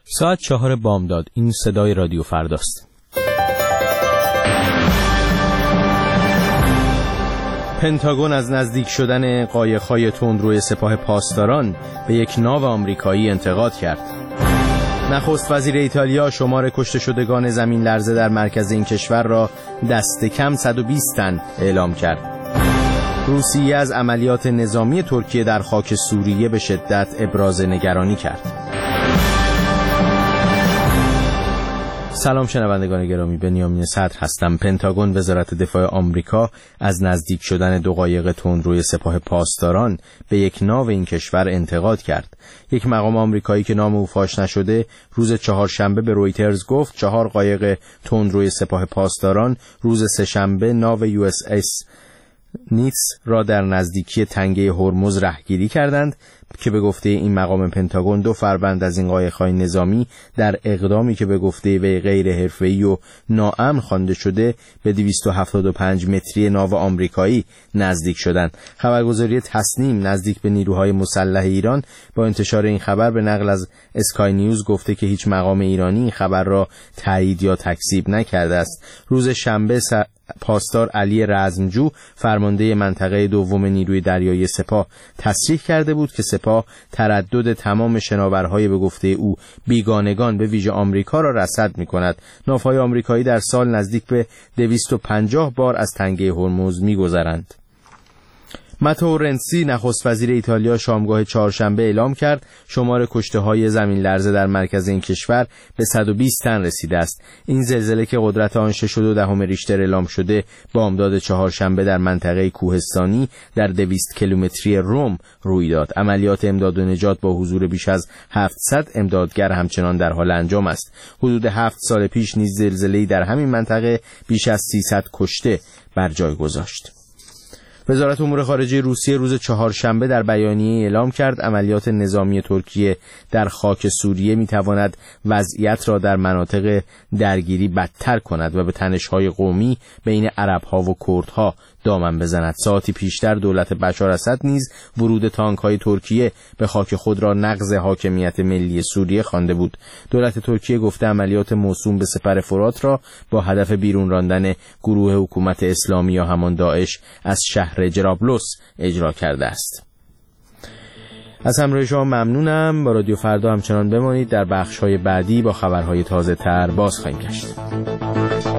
ساعت 4 بامداد. این صدای رادیو فرداست. پنتاگون از نزدیک شدن قایق‌های تندروی سپاه پاسداران به یک ناو آمریکایی انتقاد کرد. نخست وزیر ایتالیا شمار کشته شدگان زمین لرزه در مرکز این کشور را دست کم 120 تن اعلام کرد. روسیه از عملیات نظامی ترکیه در خاک سوریه به شدت ابراز نگرانی کرد. سلام شنوندگان گرامی، بنیامین صدر هستم. پنتاگون وزارت دفاع آمریکا از نزدیک شدن 2 قایق تندروی سپاه پاسداران به یک ناو این کشور انتقاد کرد. یک مقام آمریکایی که نام او فاش نشده روز چهارشنبه به رویترز گفت 4 قایق تندروی سپاه پاسداران روز سه‌شنبه ناو USS نیتس را در نزدیکی تنگه هرمز رهگیری کردند که به گفته این مقام پنتاگون 2 فروند از این قایق‌های نظامی در اقدامی که به گفته وی غیر حرفه‌ای و ناامن خوانده شده به 275 متری ناو آمریکایی نزدیک شدند. خبرگزاری تسنیم نزدیک به نیروهای مسلح ایران با انتشار این خبر به نقل از اسکای نیوز گفته که هیچ مقام ایرانی این خبر را تایید یا تکذیب نکرده است. روز شنبه پاسدار علی رزمجو فرمانده منطقه دوم نیروی دریایی سپاه تصریح کرده بود که سپاه تردد تمام شناورهای به گفته او بیگانگان به ویژه آمریکا را رصد می‌کند. ناوهای آمریکایی در سال نزدیک به 250 بار از تنگه هرمز می‌گذرند. ماتئو رنسی نخست وزیر ایتالیا شامگاه چهارشنبه اعلام کرد شمار کشته‌های زمین لرزه در مرکز این کشور به 120 تن رسیده است. این زلزله که قدرت آن 6.2 ریشتر اعلام شده بامداد چهارشنبه در منطقه کوهستانی در 200 کیلومتری روم روی داد. عملیات امداد و نجات با حضور بیش از 700 امدادگر همچنان در حال انجام است. حدود 7 سال پیش نیز زلزله‌ای در همین منطقه بیش از 300 کشته بر جای گذاشت. وزارت امور خارجه روسیه روز چهارشنبه در بیانیه اعلام کرد عملیات نظامی ترکیه در خاک سوریه میتواند وضعیت را در مناطق درگیری بدتر کند و به تنش‌های قومی بین عرب‌ها و کردها دامن بزند. ساعتی پیشتر دولت بشار اسد نیز ورود تانک‌های ترکیه به خاک خود را نقض حاکمیت ملی سوریه خوانده بود. دولت ترکیه گفته عملیات موسوم به سپر فرات را با هدف بیرون راندن گروه حکومت اسلامی یا همان داعش از شهر جرابلس اجرا کرده است. از همراهی شما ممنونم. با رادیو فردا همچنان بمانید. در بخش‌های بعدی با خبرهای تازه‌تر باز خواهیم گشت.